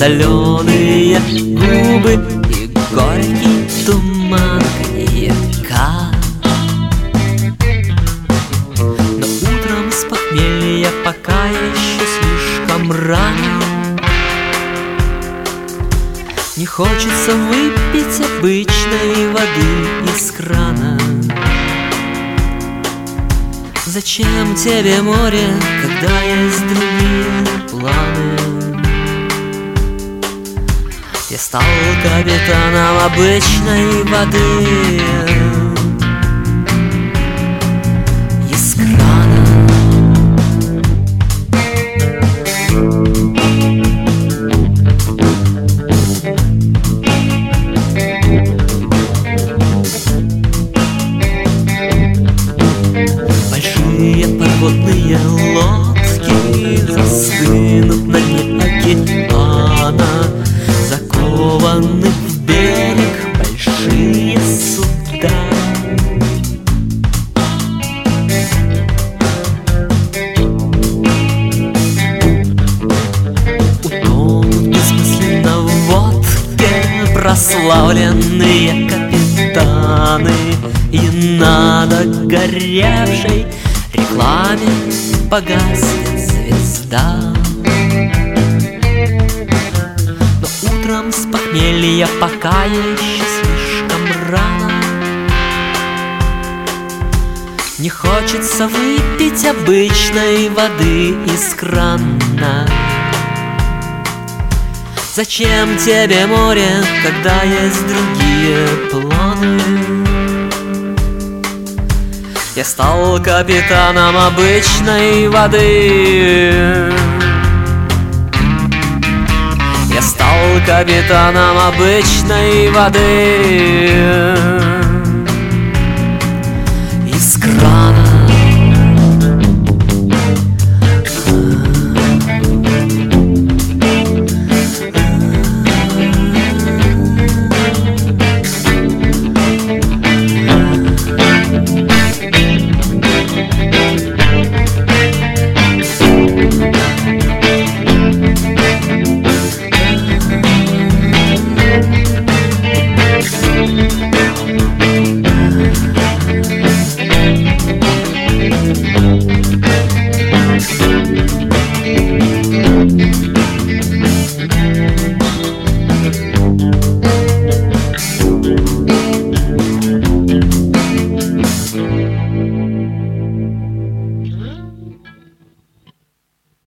соленые губы и горький туман коньяка. Но утром с похмелья, пока еще слишком рано, не хочется выпить обычной воды из крана. Зачем тебе море, когда есть другие планы? Я стал капитаном обычной воды из крана. Большие подводные лодки застынут на дне океана, закованы в берег большие суда. Утонут бессмысленно в водке прославленные капитаны, и над горевшей рекламе погаснет звезда. Но утром с похмелья, пока еще слишком рано, не хочется выпить обычной воды из крана. Зачем тебе море, когда есть другие планы? Я стал капитаном обычной воды. Я стал капитаном обычной воды из крана.